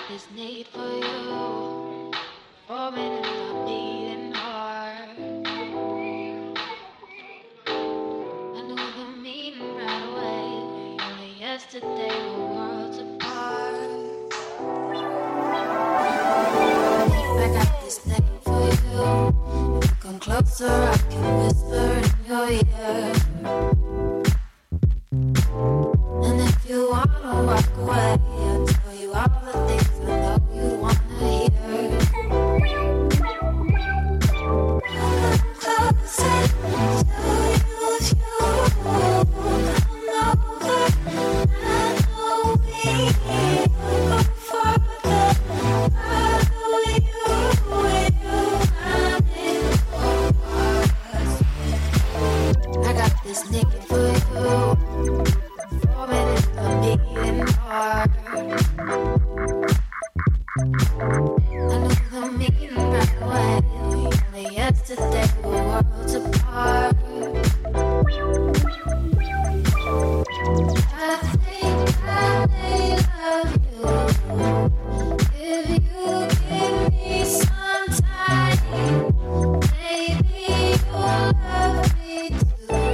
this need for you, forming in my beating heart. I knew the meaning right away. Only yesterday we're worlds apart. I got this thing for you. If you come closer, I can whisper in your ear. And if you wanna walk away, I'll tell you all the things I know you wanna hear. Come closer, tell you if you come over. I know we go further. Farther with you, I'm in yours. I got this naked for you. Heart. I knew the meaning right away. Only yesterday we were worlds apart. I think I may love you if you give me some time. Maybe you'll love me too.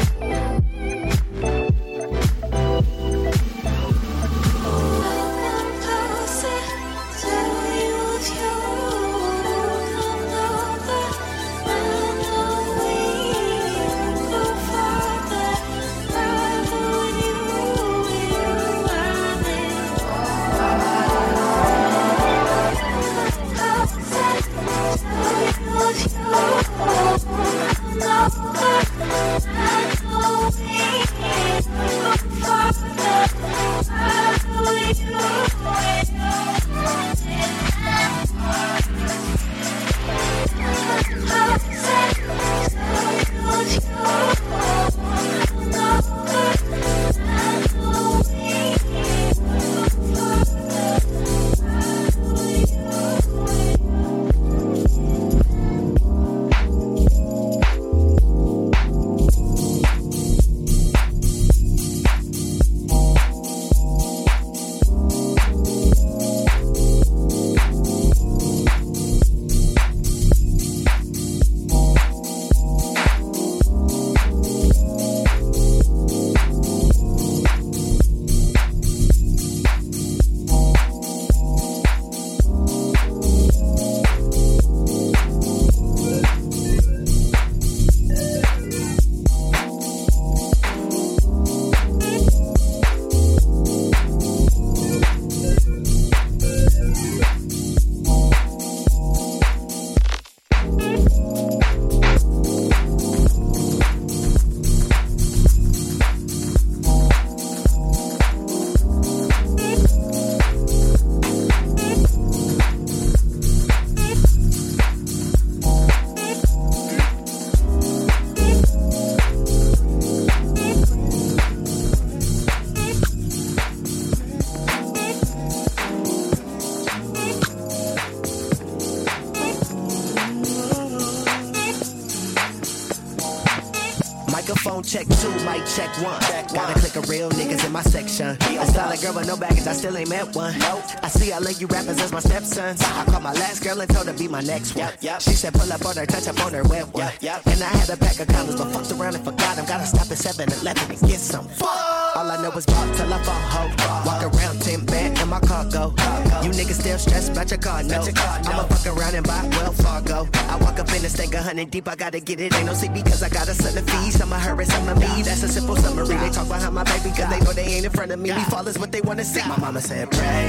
Check two, mic check one. Gotta click a real niggas in my section. A solid girl with no baggage, I still ain't met one. I see I like you rappers as my stepsons. I called my last girl and told her be my next one. She said pull up on her, touch up on her wet one. And I had a pack of condoms, but fucked around and forgot them. Gotta stop at 7-Eleven and get some. All I know is walk till I fall ho. Walk around 10 band in my cargo. You niggas still stressed about your car, no. I'ma fuck around and buy Wells Fargo. I walk up in the stank 100 deep, I gotta get it. Ain't no sleep because I got a son to feed. Some of her and some of me, that's a simple summary. They talk behind my baby cause they know they ain't in front of me. We fall is what they wanna see. My mama said pray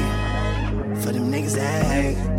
for them niggas that hate.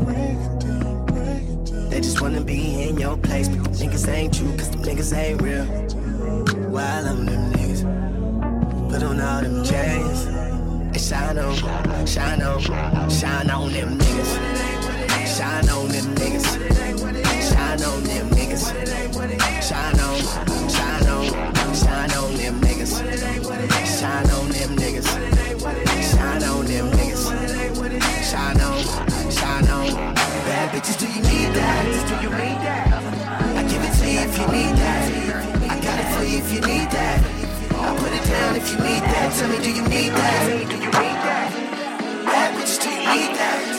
They just wanna be in your place, but them niggas ain't true cause them niggas ain't real. While I'm them niggas, put on all them chains and shine on, shine on, shine on them niggas. Shine on them niggas. Shine on them niggas. Shine on, shine on, shine on them niggas. Shine on them niggas. Shine on them niggas. Shine on, shine on. Bad bitches, do you need that? Do you need that? I give it to you if you need that. I got it for you if you need that. I put it down if you need that. Tell me, do you need that? Do you need that? Bad bitches, do you need that?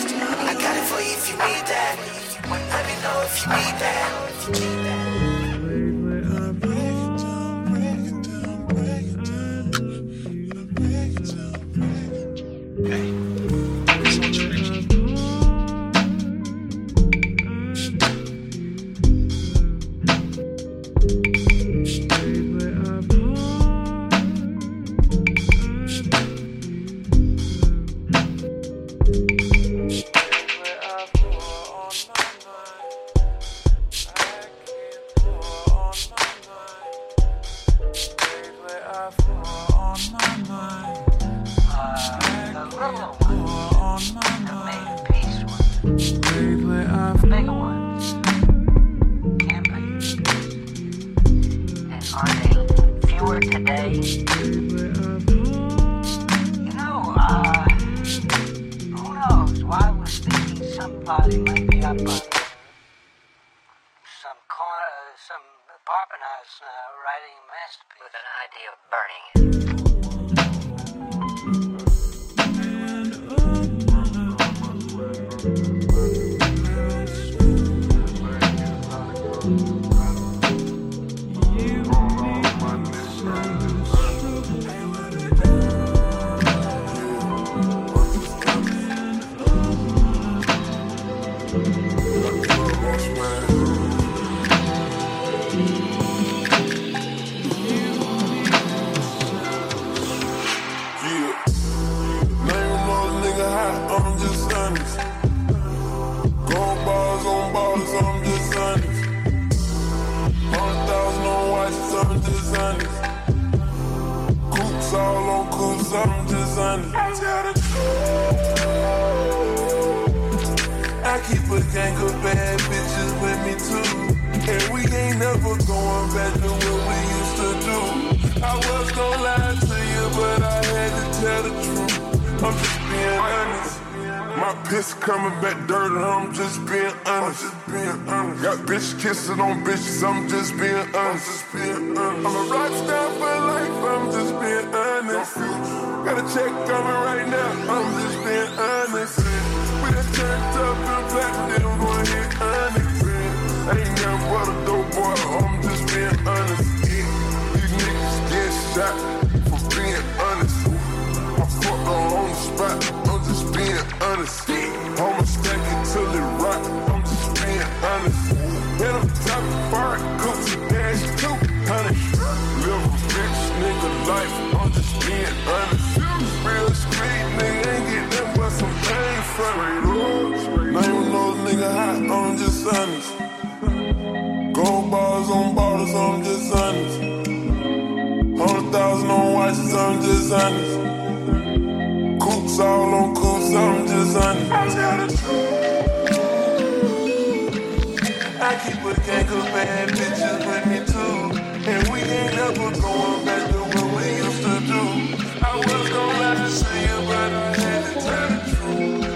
if you need that. Kissing on bitches, I'm just being honest. I'm a rock star for life, I'm just being honest. Got a check coming right now, I'm just being honest. We done turned up and platinum, gon' hit honest. I ain't nothing but a dope boy, I'm just being honest. These niggas get shot for being honest. I fuck on the spot, I'm just being honest. I'ma stack it till it rock, I'm just being honest. And I'm top of fire, Gucci dash 200. Live a bitch nigga life, I'm just being honest. Real street nigga ain't get nothing but some pain from it. Now you know the nigga hot, I'm just honest. Gold bars on bottles, I'm just honest. 100,000 on watches, I'm just honest. Coops all on coops, I'm just honest. I tell the truth. I keep a gang of bad bitches with me too. And we ain't never going back to what we used to do. I was gonna lie to you, but I had to tell the truth.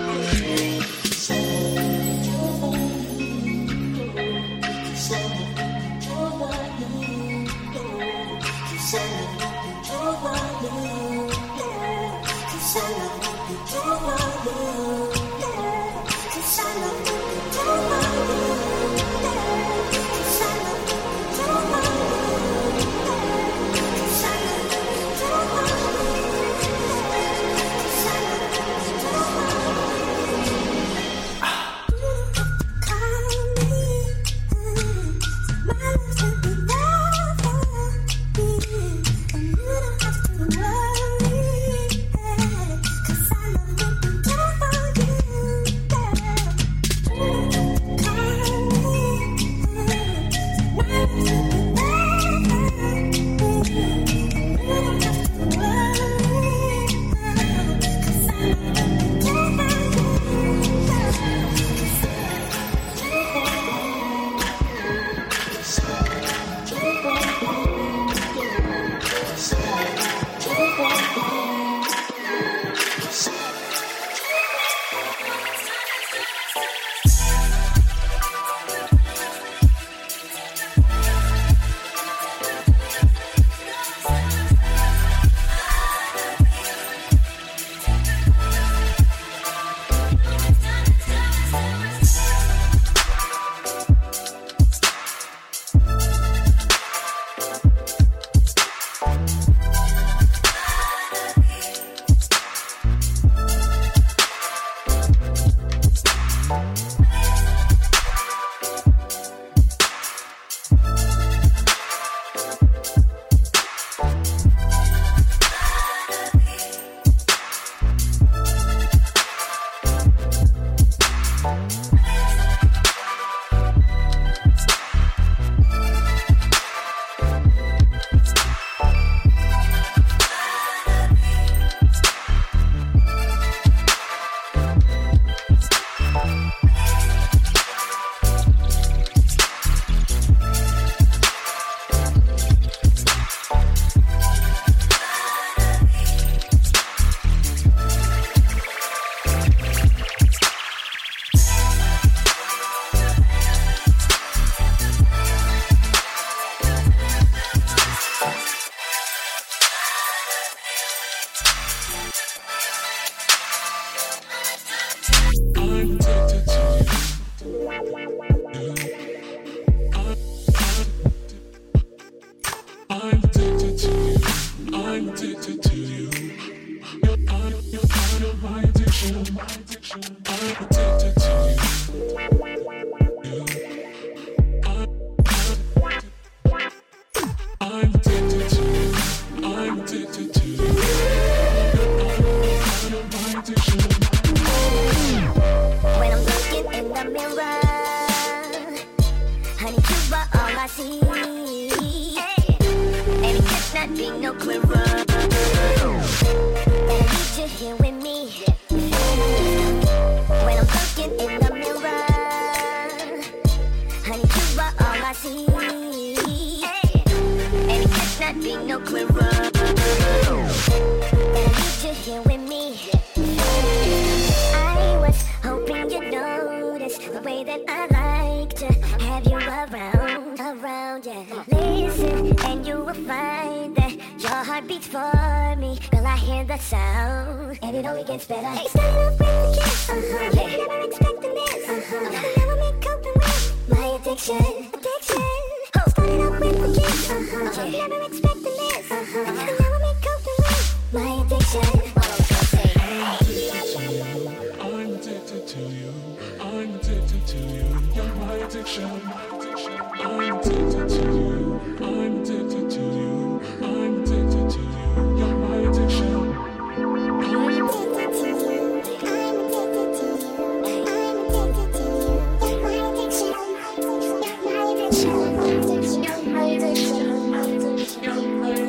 You're my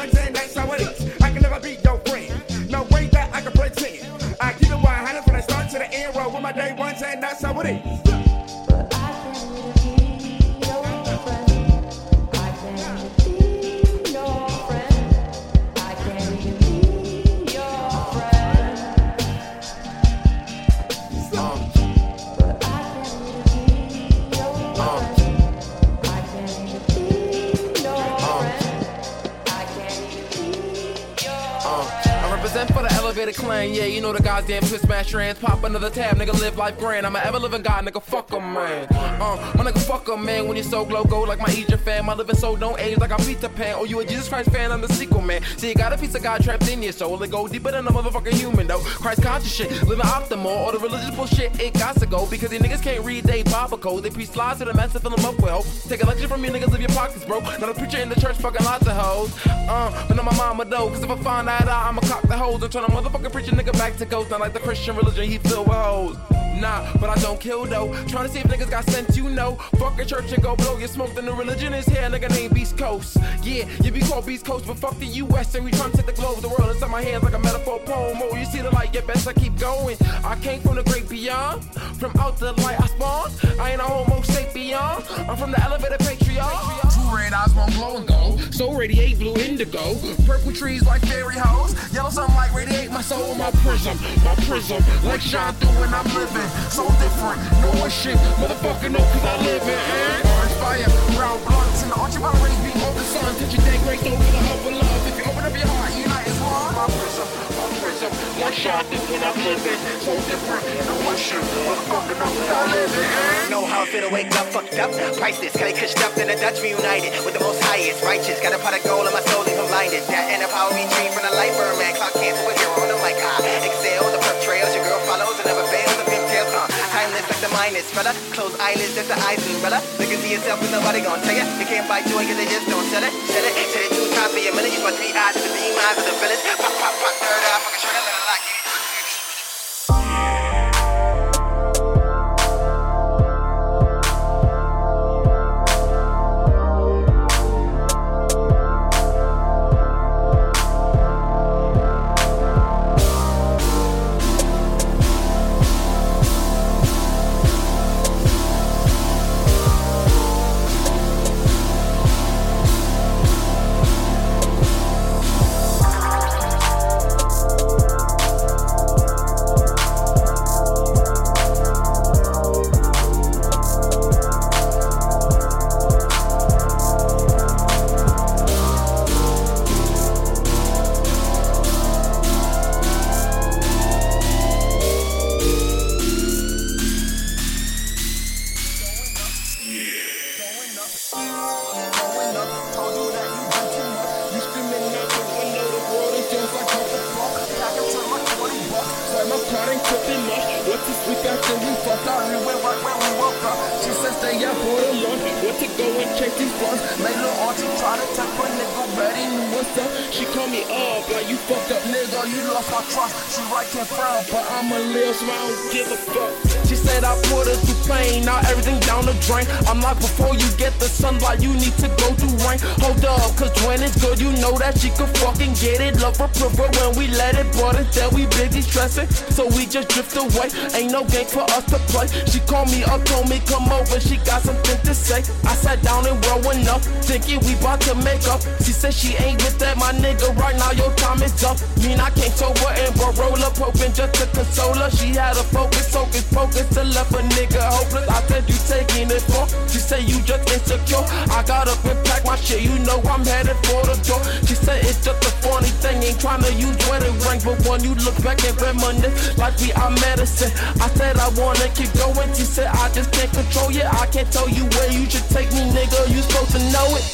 ones and that's how it is. I can never be your friend. No way that I can pretend. I keep it 100 from the start to the end. Roll with my day ones and that's how it is. Clan, yeah, you know the goddamn twist smash trans. Pop another tab, nigga, live life grand. I'm an ever living god, nigga, fuck 'em, man. My nigga, fuck 'em, man. When you so glow, go like my Egypt fan. My living soul don't age like I'm Peter Pan. Oh, you a Jesus Christ fan? I'm the sequel, man. See, you got a piece of God trapped in your soul. It go deeper than a motherfucking human, though. Christ conscious shit, living optimal. All the religious bullshit, it got to go. Because these niggas can't read they Bible code. They preach slides to the mess and fill them up with hope. Take a lecture from you niggas, live your pockets, bro. Not a preacher in the church, fucking lots of hoes. But not my mama, though. Cause if I find that out, I'ma cock the hoes and turn a motherfucking preacher nigga back to ghost. Not like the Christian religion, he filled with hoes. Nah, but I don't kill though. Trying to see if niggas got sent, you know. Fuck a church and go blow your smoke. Then the religion is here, nigga named Beast Coast. Yeah, you be called Beast Coast, but fuck the US. And we trying to take the globe, the world inside my hands like a metaphor poem. Oh, you see the light, you best I keep going. I came from the great beyond. From out the light I spawned. I ain't a homo sapien. I'm from the elevated patriarch. Two red eyes won't glow and go. So radiate blue indigo. Purple trees like fairy hoes. Yellow sunlight radiate my soul. My prism, like shine through when I'm living. So different, no one shit, motherfucker, no, cause I live in orange fire, brown blunts, and the ultraviolet rays beam over the sun. Touch your day, great over the hub of love. If you open up your heart, unite as one. My prism, like shine through when I'm living. So different, no one shit, motherfucker, no, cause I live in. Know how I feel to wake up, fucked up, priceless. Got it cushed up, then the Dutch reunited with the most highest, righteous. Got a pot of gold in my soul, leave blinded. That and the power we dream from the light, burn man. Clock can't a hero on the mic, excel, the prep trails, your girl follows and never fails. Timeless like the minus, fella. Close eyelids, that's the eyes and brother. Look and see yourself, cause nobody gon' tell ya. You can't buy joy, cause they just don't sell it. Sell it 2 times for your minute. Use my 3 eyes to the beam eyes of the village. Pop, pop, pop, third eye, fucking shirt, let it lock you. I'm like, before you get the sunlight, you need to go through rain. Hold up, cause when it's good, you know that she could fucking get it. Love her prefer when we let it, but instead we busy stressing. So we just drift away, ain't no game for us to play. She called me up, told me come over, she got something to say. I sat down and rolling up, thinking we bout to make up. She said she ain't with that, my nigga, right now your time is up. Mean I can't sober and bro roll up, hoping just to console her. She had a focus to left a nigga hopeless. I said you taking it for. She said you just insecure. I got up and packed my shit, you know I'm headed for the door. She said it's just a funny thing, ain't trying to use wedding ring, but when you look back and reminisce like we are medicine. I said I wanna keep going. She said I just can't control you. I can't tell you where you should take me, nigga. You supposed to know it.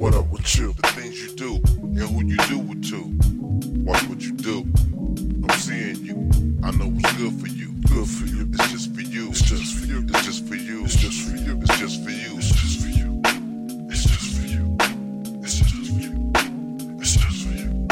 what up with you? The things you do and who you do it to. Watch what you do. I'm seeing you. I know what's good for you. Good for you. It's just for you. It's just for you. It's just for you. It's just for you. It's just for you. It's just for you. It's just for you. It's just for you. It's just for you.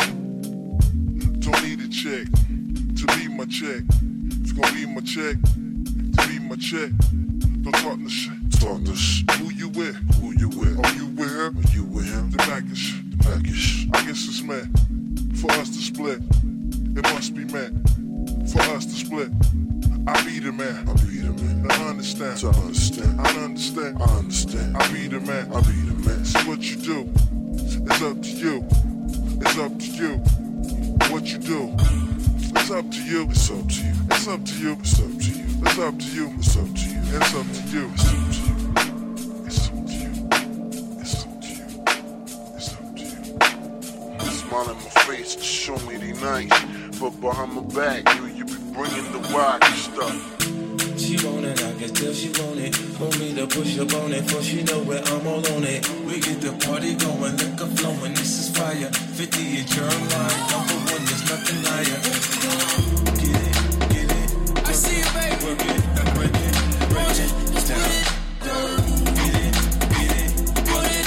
Don't need a check to be my check. It's gonna be my check to be my check. Don't talk no shit. Talk no shit. Who you with? Who you with? Are you with her? Are you with him? The package. The package. I guess it's meant for us to split. It must be meant for us to split. I be the man. I be the man. I understand. So I understand. I understand. I understand. I be the man. I be the man. See what you do. It's up to you. It's up to you. What you do. It's up to you. It's up to you. It's up to you. It's up to you. It's up to you. It's up to you. It's up to you. It's up to you. It's up to you. It's up to you. It's up to you. Smile in my face to show me they nice, but behind my back, you be bringing the wild stuff. She want it, I can tell she want it. Want me to push up on it, for she know where I'm all on it. We get the party going, liquor flowing, this is fire. 50 is your line, number one, there's nothing higher. Get it, I see it, baby. Work it, break it, break it, down. Get it, put it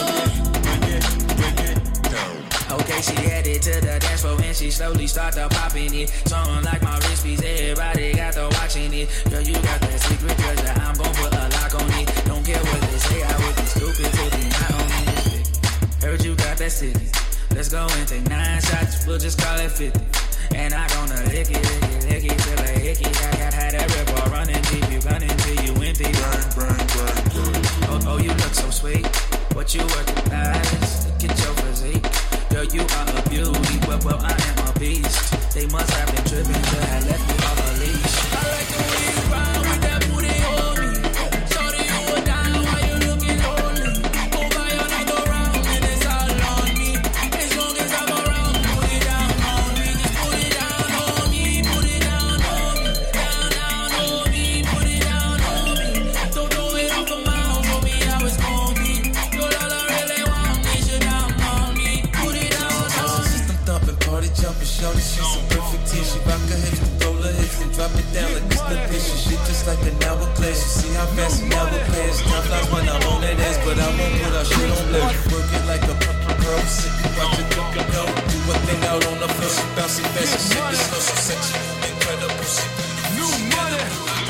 down. Break it, down. Okay, she headed to the dance floor and she slowly started popping it. Something like my wrist piece, everybody got to watching it. Girl, you got that secret treasure, I'm gon' put a lock on it. Don't care what they say, I would be stupid to be not on this. Heard you got that city. Let's go and take 9 shots, we'll just call it 50. And I gonna lick it till I hickey. I had that river running deep, you gunning till you empty. Oh, you look so sweet. What you working nice? Look at your physique. Girl, you are a beauty, well, I am a beast. They must have been tripping till I left me off a leash. I like the way you ride with that booty on me. Shorty, you were down while you looking lonely. Go buy another round and it's all on me. As long as I'm around, put it down on me. Just put it down on me, put it down on me. Down on me, put it down on me. Don't throw it off a mouth, show me how it's gon' be. Girl, all I really want is you down on me. Put it down on me. System thumping, party jumping, shorty, she's so perfect here. She rock her hips and roll her hips and drop it down like it's the picture. Shit just like an hourglass. You see how fast an hourglass. Time flies when I'm on that ass, but I won't put our shit on blast. Work it like a girl, sitting, watch it go. Do a thing out on the floor, she bouncing fast and shit is so sexy, incredible shit. New money.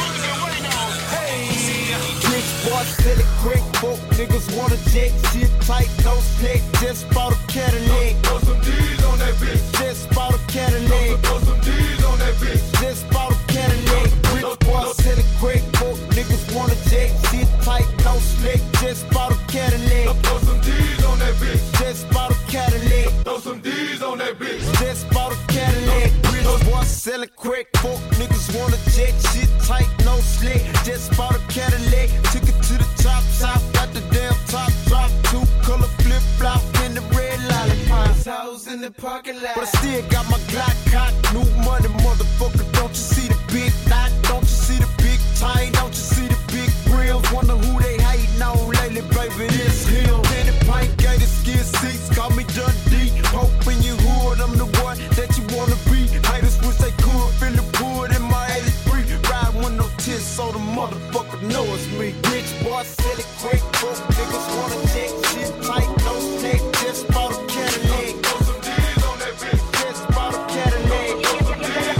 Rich boy, sell it quick, folk niggas wanna jet, shit tight, no split, just bought a Cadillac. Throw some D's on that bitch. Just bought a Cadillac. Throw some D's on that bitch. Just bought a Cadillac. Rich boy, sell it quick, folk niggas wanna jet, shit tight, no split, just bought a Cadillac. Throw some D's on that bitch. Just bought a Cadillac. Throw some D's on that bitch. Just bought a Cadillac. Rich boy, sell it quick, folk niggas wanna jet, shit tight, no slick, just bought a Cadillac. Took it to the top, got the damn top drop, 2-color flip flop in the red lollipop. House in the parking lot, but I still got my Glock cock. New money, motherfucker. Don't you see the big knot? Don't you see the big tie? Don't you see the big grills? Wonder who they hating on lately, baby. This him. Penny pint, gated skin seats. Call me Dundee. Hope in your hood, I'm the one that you wanna be. Haters wish they could feel the wood in my 83. Ride with no tits, so the motherfucker know it's me. Rich boy, sell it quick, broke niggas wanna check shit tight, no stick. Just bought a Cadillac. Throw some D's on that bitch. Just bought a Cadillac. Throw some D's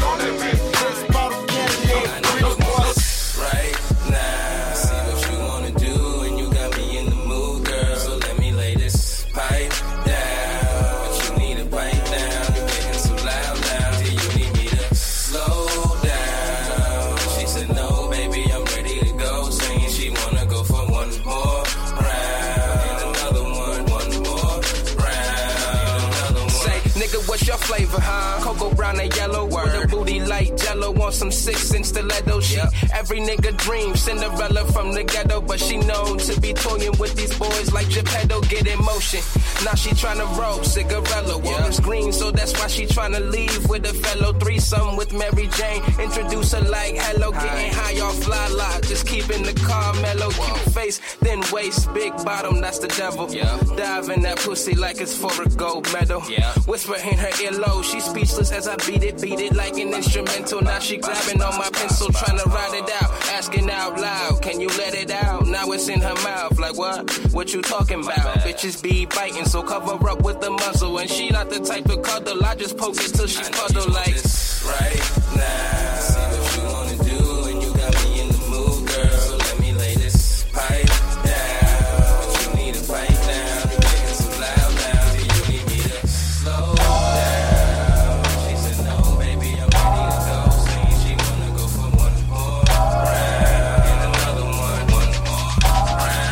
what's your flavor? Cocoa brown and yellow, with a booty like jello, on some 6-inch stiletto shit. Every nigga dream, Cinderella from the ghetto, but she known to be toying with these boys like Geppetto. Get in motion. Now she tryna roll cigarella, Walker's green, so that's why she tryna leave with a fellow threesome with Mary Jane. Introduce her like hello, getting high off fly lot, just keeping the car mellow. Cute face, thin waist, big bottom, that's the devil. Dive in that pussy like it's for a gold medal. Whisper in her earlobe, she speechless as I beat it like an instrumental. Now she grabbing on my pencil, tryna write it out, asking out loud, can you let it out? Now it's in her mouth, like what? What you talking about? Bitches be biting, so cover up with the muzzle. And she not the type to cuddle, I just poke it till she puddle like right now. See what you wanna do, and you got me in the mood, girl. So let me lay this pipe down. But you need to pipe down, you making so loud now. Do you need me to slow down? She said no, baby, I'm ready to go. Saying she wanna go for one more round, and another one more round.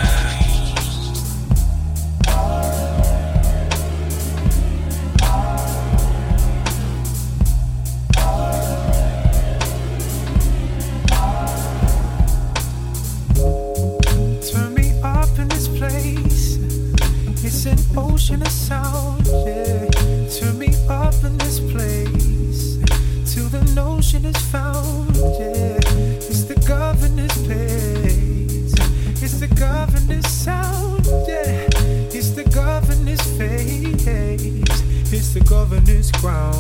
It's an ocean of sound, yeah. Turn me up in this place till the notion is found, yeah. It's the governor's place, it's the governor's sound, yeah. It's the governor's face, it's the governor's ground.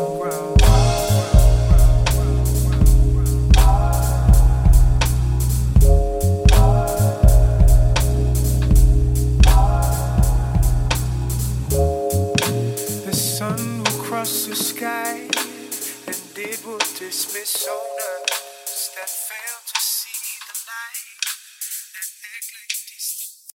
The sky, and it will dismiss owners that fail to see the light, that act like this.